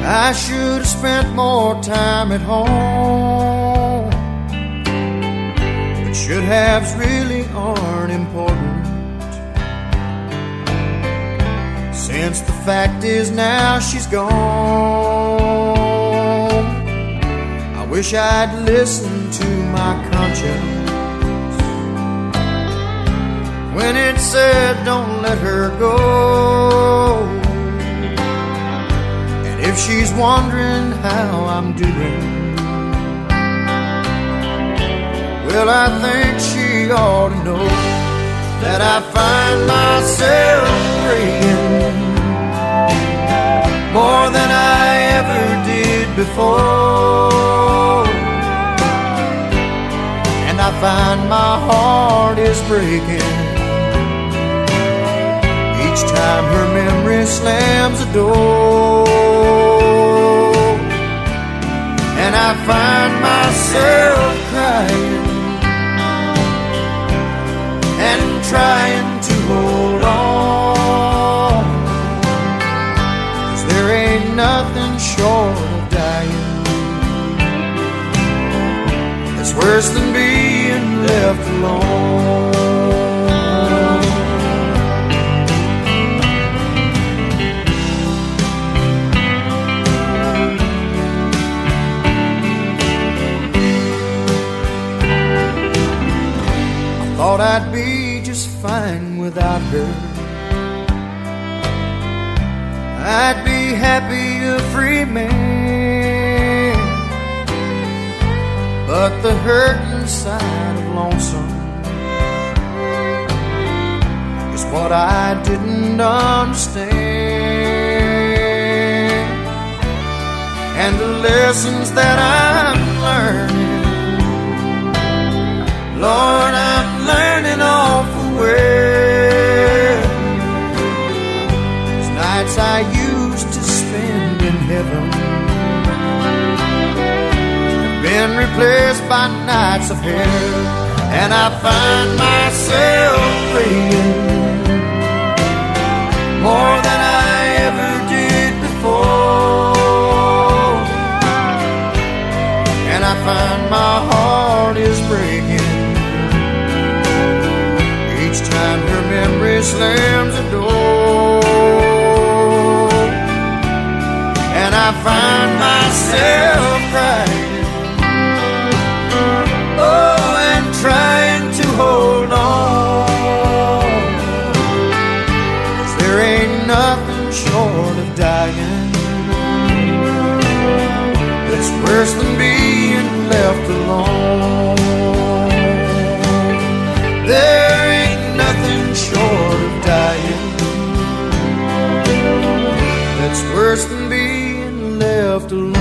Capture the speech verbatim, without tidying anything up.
I should have spent more time at home, but should haves really aren't important, since the fact is now she's gone. I wish I'd listened to my conscience when it said don't let her go. And if she's wondering how I'm doing, well, I think she ought to know that I find myself praying more than I ever did before, and I find my heart is breaking each time her memory slams a door. And I find myself crying and trying to hold on, 'cause there ain't nothing short of dying that's worse than being left alone. Thought I'd be just fine without her. I'd be happy, a free man, but the hurt inside of lonesome is what I didn't understand. And the lessons that I'm learning, Lord, I'm learning awful well. These nights I used to spend in heaven have been replaced by nights of hell. And I find myself praying more than I ever did before, and I find my heart is breaking each time her memory slams a door. And I find myself crying, oh, and trying to hold on, 'cause there ain't nothing short of dying that's worse than being left alone. There ain't nothing short of dying that's worse than being left alone.